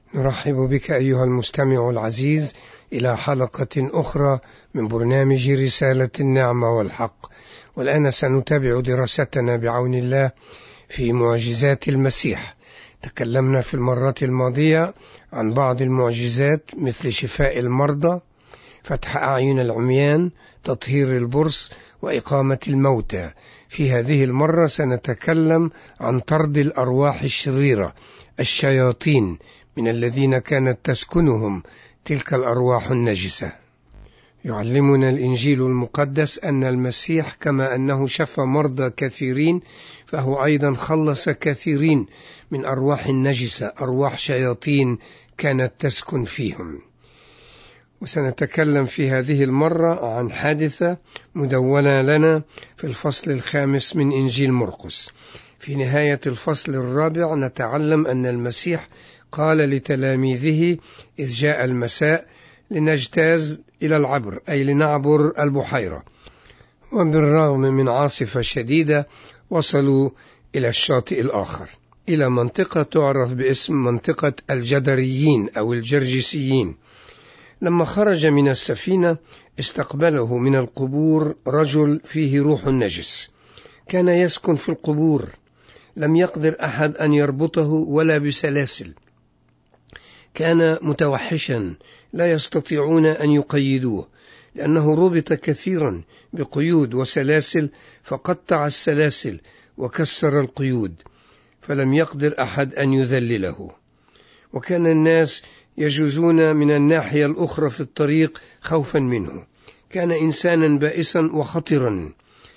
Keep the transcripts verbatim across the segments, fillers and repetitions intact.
نرحب بك أيها المستمع العزيز إلى حلقة أخرى من برنامج رسالة النعمة والحق. والآن سنتابع دراستنا بعون الله في معجزات المسيح. تكلمنا في المرة الماضية عن بعض المعجزات مثل شفاء المرضى، فتح أعين العميان، تطهير البرص، وإقامة الموتى. في هذه المرة سنتكلم عن طرد الأرواح الشريرة، الشياطين، من الذين كانت تسكنهم تلك الأرواح النجسة. يعلمنا الإنجيل المقدس أن المسيح كما أنه شفى مرضى كثيرين فهو أيضا خلص كثيرين من أرواح النجسة، أرواح شياطين كانت تسكن فيهم. وسنتكلم في هذه المرة عن حادثة مدونة لنا في الفصل الخامس من إنجيل مرقس. في نهاية الفصل الرابع نتعلم أن المسيح قال لتلاميذه إذ جاء المساء لنجتاز إلى العبر، أي لنعبر البحيرة. وبالرغم من عاصفة شديدة وصلوا إلى الشاطئ الآخر، إلى منطقة تعرف باسم منطقة الجدريين أو الجرجسيين. لما خرج من السفينة استقبله من القبور رجل فيه روح نجس، كان يسكن في القبور، لم يقدر أحد أن يربطه ولا بسلاسل، كان متوحشا لا يستطيعون أن يقيدوه لأنه ربط كثيرا بقيود وسلاسل، فقطع السلاسل وكسر القيود، فلم يقدر أحد أن يذلله. وكان الناس يجوزون من الناحية الأخرى في الطريق خوفا منه، كان إنسانا بائسا وخطرا.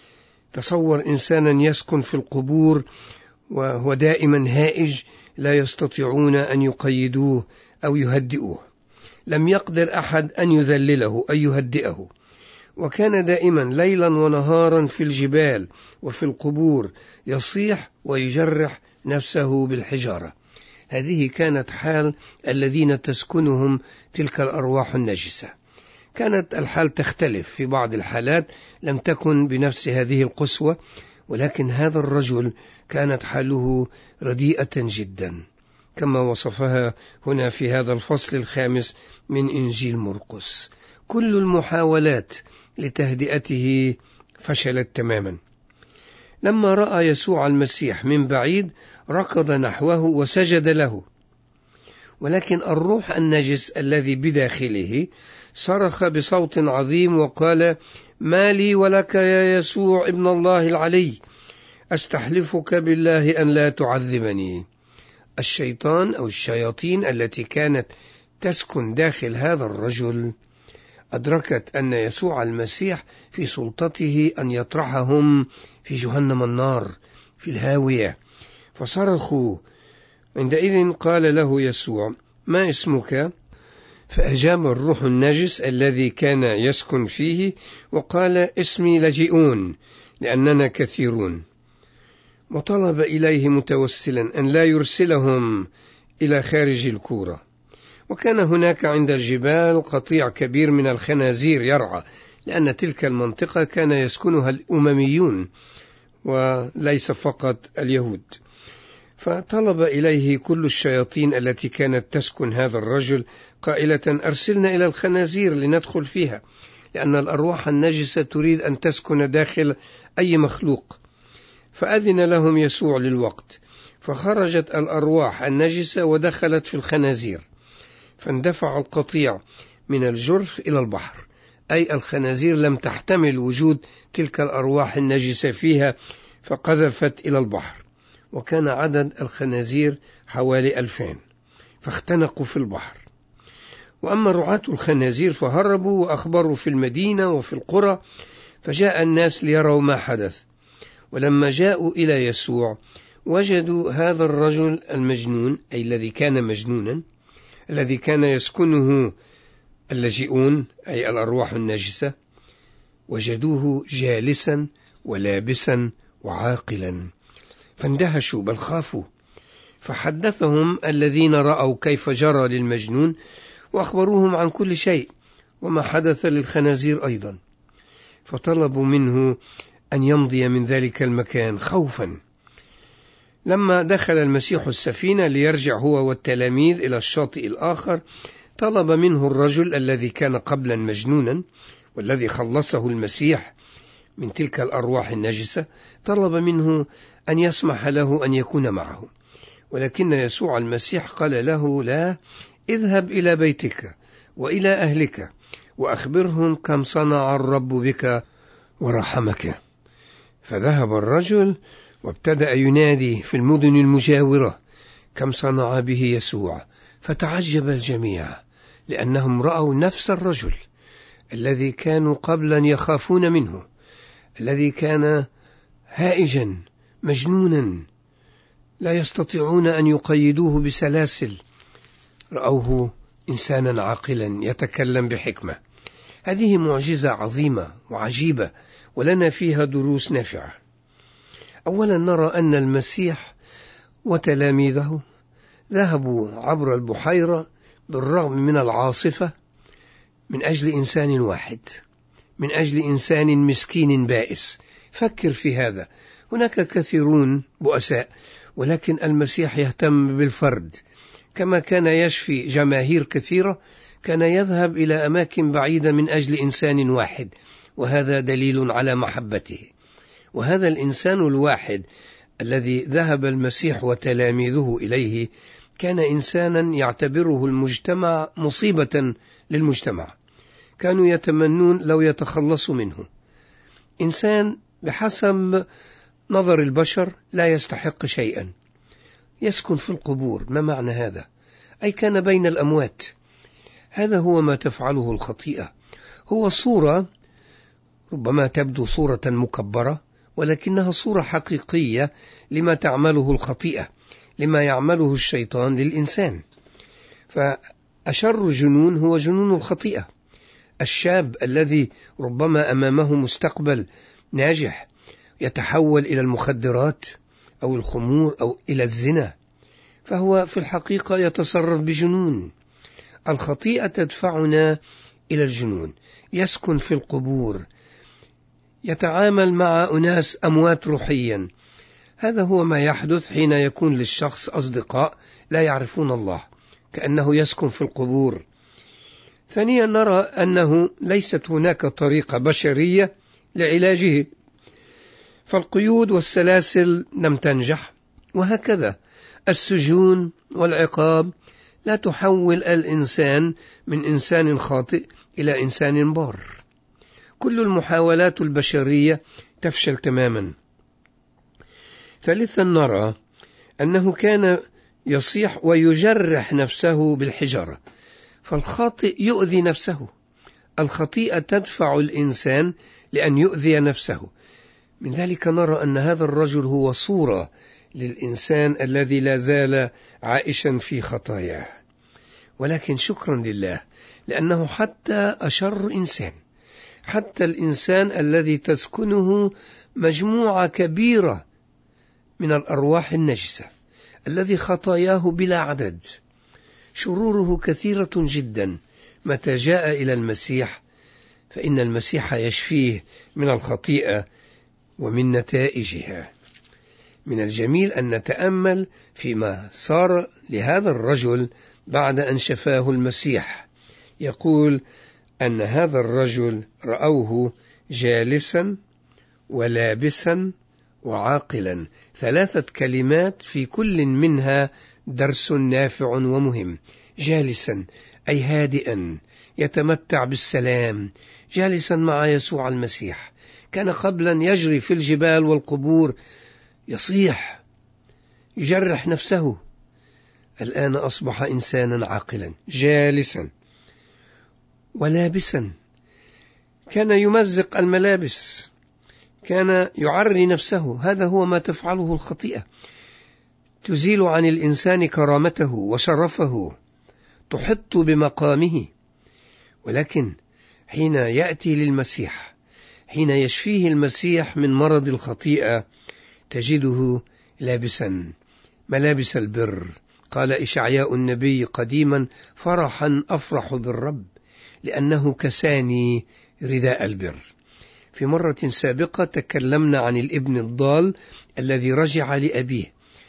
تصور إنسانا يسكن في القبور وهو دائما هائج، لا يستطيعون أن يقيدوه أو يهدئوه، لم يقدر أحد أن يذلله أو يهدئه. وكان دائما ليلا ونهارا في الجبال وفي القبور يصيح ويجرح نفسه بالحجارة. هذه كانت حال الذين تسكنهم تلك الأرواح النجسة. كانت الحال تختلف، في بعض الحالات لم تكن بنفس هذه القسوة، ولكن هذا الرجل كانت حاله رديئة جدا كما وصفها هنا في هذا الفصل الخامس من إنجيل مرقس. كل المحاولات لتهدئته فشلت تماما. لما رأى يسوع المسيح من بعيد ركض نحوه وسجد له، ولكن الروح النجس الذي بداخله صرخ بصوت عظيم وقال: ما لي ولك يا يسوع ابن الله العلي، أستحلفك بالله أن لا تعذبني. الشيطان أو الشياطين التي كانت تسكن داخل هذا الرجل أدركت أن يسوع المسيح في سلطته أن يطرحهم في جهنم النار، في الهاوية، فصرخوا. عندئذ قال له يسوع: ما اسمك؟ فأجاب الروح النجس الذي كان يسكن فيه وقال: اسمي لجئون، لأننا كثيرون. وطلب إليه متوسلا أن لا يرسلهم إلى خارج الكورة. وكان هناك عند الجبال قطيع كبير من الخنازير يرعى، لأن تلك المنطقة كان يسكنها الأمميون وليس فقط اليهود. فطلب إليه كل الشياطين التي كانت تسكن هذا الرجل قائلة: أرسلنا إلى الخنازير لندخل فيها، لأن الأرواح النجسة تريد أن تسكن داخل أي مخلوق. فأذن لهم يسوع للوقت، فخرجت الأرواح النجسة ودخلت في الخنازير، فاندفع القطيع من الجرف إلى البحر، أي الخنازير لم تحتمل وجود تلك الأرواح النجسة فيها فقذفت إلى البحر. وكان عدد الخنازير حوالي ألفين، فاختنقوا في البحر. وأما رعاة الخنازير فهربوا وأخبروا في المدينة وفي القرى، فجاء الناس ليروا ما حدث. ولما جاءوا إلى يسوع وجدوا هذا الرجل المجنون، أي الذي كان مجنونا، الذي كان يسكنه اللجئون أي الأرواح النجسة، وجدوه جالسا ولابسا وعاقلا، فاندهشوا بل خافوا. فحدثهم الذين رأوا كيف جرى للمجنون، وأخبروهم عن كل شيء وما حدث للخنازير أيضا. فطلبوا منه أن يمضي من ذلك المكان خوفا. لما دخل المسيح السفينة ليرجع هو والتلاميذ إلى الشاطئ الآخر، طلب منه الرجل الذي كان قبلا مجنونا والذي خلصه المسيح من تلك الأرواح النجسة، طلب منه أن يسمح له أن يكون معه. ولكن يسوع المسيح قال له: لا، اذهب إلى بيتك وإلى أهلك وأخبرهم كم صنع الرب بك ورحمك. فذهب الرجل وابتدأ ينادي في المدن المجاورة كم صنع به يسوع، فتعجب الجميع لأنهم رأوا نفس الرجل الذي كانوا قبلا يخافون منه، الذي كان هائجا مجنونا لا يستطيعون أن يقيدوه بسلاسل، رأوه إنسانا عاقلا يتكلم بحكمة. هذه معجزة عظيمة وعجيبة ولنا فيها دروس نافعة. أولا نرى أن المسيح وتلاميذه ذهبوا عبر البحيرة بالرغم من العاصفة من أجل إنسان واحد، من أجل إنسان مسكين بائس. فكر في هذا، هناك كثيرون بؤساء، ولكن المسيح يهتم بالفرد. كما كان يشفي جماهير كثيرة، كان يذهب إلى أماكن بعيدة من أجل إنسان واحد، وهذا دليل على محبته. وهذا الإنسان الواحد الذي ذهب المسيح وتلاميذه إليه كان إنسانا يعتبره المجتمع مصيبة للمجتمع، كانوا يتمنون لو يتخلصوا منه. إنسان بحسب نظر البشر لا يستحق شيئا، يسكن في القبور. ما معنى هذا؟ أي كان بين الأموات. هذا هو ما تفعله الخطيئة. هو صورة ربما تبدو صورة مكبرة، ولكنها صورة حقيقية لما تعمله الخطيئة، لما يعمله الشيطان للإنسان. فأشر جنون هو جنون الخطيئة. الشاب الذي ربما أمامه مستقبل ناجح يتحول إلى المخدرات أو الخمور أو إلى الزنا، فهو في الحقيقة يتصرف بجنون. الخطيئة تدفعنا إلى الجنون. يسكن في القبور، يتعامل مع أناس أموات روحيا. هذا هو ما يحدث حين يكون للشخص أصدقاء لا يعرفون الله، كأنه يسكن في القبور. ثانيا نرى أنه ليست هناك طريقة بشرية لعلاجه، فالقيود والسلاسل لم تنجح، وهكذا السجون والعقاب لا تحول الإنسان من إنسان خاطئ إلى إنسان بار. كل المحاولات البشرية تفشل تماما. ثالثا نرى أنه كان يصيح ويجرح نفسه بالحجارة، فالخاطئ يؤذي نفسه. الخطيئة تدفع الإنسان لأن يؤذي نفسه. من ذلك نرى أن هذا الرجل هو صورة للإنسان الذي لا زال عائشا في خطاياه. ولكن شكرا لله، لأنه حتى أشر إنسان، حتى الإنسان الذي تسكنه مجموعة كبيرة من الأرواح النجسة، الذي خطاياه بلا عدد، شروره كثيرة جدا، متى جاء إلى المسيح فإن المسيح يشفيه من الخطيئة ومن نتائجها. من الجميل أن نتأمل فيما صار لهذا الرجل بعد أن شفاه المسيح. يقول أن هذا الرجل رأوه جالسا ولابسا وعاقلا. ثلاثة كلمات في كل منها درس نافع ومهم. جالسا أي هادئا يتمتع بالسلام، جالسا مع يسوع المسيح. كان قبلا يجري في الجبال والقبور، يصيح يجرح نفسه، الآن أصبح إنسانا عاقلا جالسا. ولابسا كان يمزق الملابس، كان يعري نفسه. هذا هو ما تفعله الخطيئة، تزيل عن الإنسان كرامته وشرفه، تحط بمقامه. ولكن حين يأتي للمسيح، حين يشفيه المسيح من مرض الخطيئة، تجده لابسا ملابس البر. قال إشعياء النبي قديما: فرحا أفرح بالرب لأنه كساني رداء البر. في مرة سابقة تكلمنا عن الابن الضال الذي رجع لأبيه.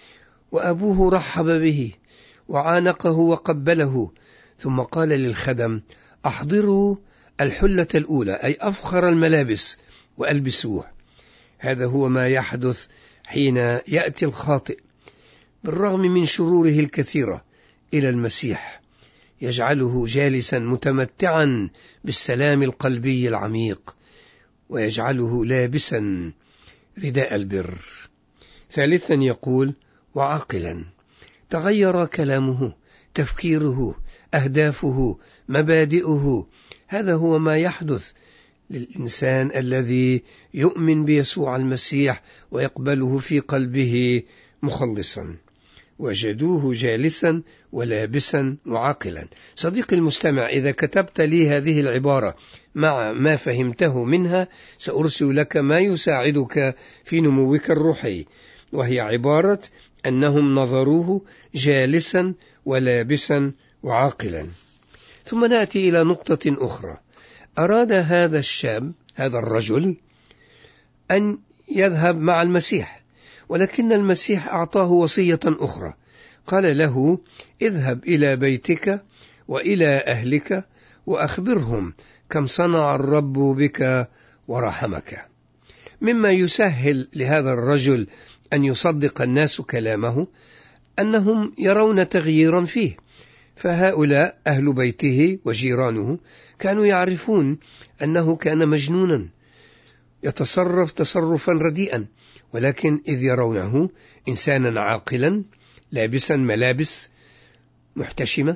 وأبوه رحب به وعانقه وقبله، ثم قال للخدم: أحضروا الحلة الأولى، أي أفخر الملابس، وألبسوه. هذا هو ما يحدث حين يأتي الخاطئ بالرغم من شروره الكثيرة إلى المسيح، يجعله جالسا متمتعا بالسلام القلبي العميق، ويجعله لابسا رداء البر. ثالثا يقول: وعاقلا. تغير كلامه، تفكيره، أهدافه، مبادئه. هذا هو ما يحدث للإنسان الذي يؤمن بيسوع المسيح ويقبله في قلبه مخلصا. وجدوه جالسا ولابسا وعاقلا. صديقي المستمع، إذا كتبت لي هذه العبارة مع ما فهمته منها سأرسل لك ما يساعدك في نموك الروحي، وهي عبارة أنهم نظروه جالسا ولابسا وعاقلا. ثم نأتي إلى نقطة أخرى. أراد هذا الشاب، هذا الرجل، أن يذهب مع المسيح، ولكن المسيح أعطاه وصية أخرى. قال له: اذهب إلى بيتك وإلى أهلك وأخبرهم كم صنع الرب بك ورحمك. مما يسهل لهذا الرجل أن يصدق الناس كلامه أنهم يرون تغييرا فيه، فهؤلاء أهل بيته وجيرانه كانوا يعرفون أنه كان مجنونا يتصرف تصرفا رديئا، ولكن إذ يرونه إنسانا عاقلا لابسا ملابس محتشمة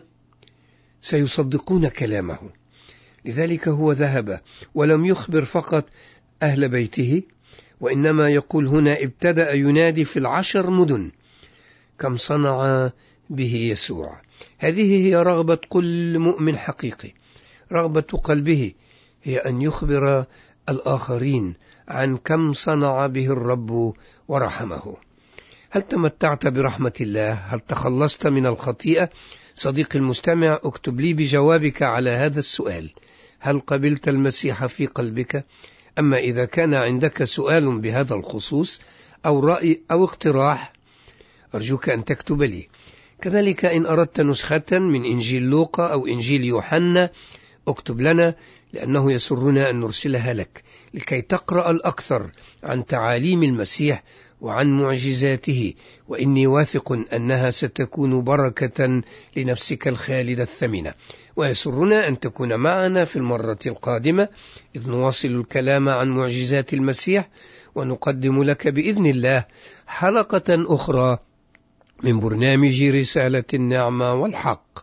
سيصدقون كلامه. لذلك هو ذهب ولم يخبر فقط أهل بيته، وإنما يقول هنا ابتدأ ينادي في العشر مدن كم صنع به يسوع. هذه هي رغبة كل مؤمن حقيقي. رغبة قلبه هي أن يخبر الآخرين عن كم صنع به الرب ورحمه. هل تمتعت برحمة الله؟ هل تخلصت من الخطيئة؟ صديقي المستمع، اكتب لي بجوابك على هذا السؤال: هل قبلت المسيح في قلبك؟ أما إذا كان عندك سؤال بهذا الخصوص أو رأي أو اقتراح أرجوك أن تكتب لي. كذلك إن أردت نسخة من إنجيل لوقا أو إنجيل يوحنا اكتب لنا، لأنه يسرنا أن نرسلها لك لكي تقرأ الأكثر عن تعاليم المسيح وعن معجزاته، وإني واثق أنها ستكون بركة لنفسك الخالدة الثمينة. ويسرنا أن تكون معنا في المرة القادمة إذ نواصل الكلام عن معجزات المسيح، ونقدم لك بإذن الله حلقة أخرى من برنامج رسالة النعمة والحق.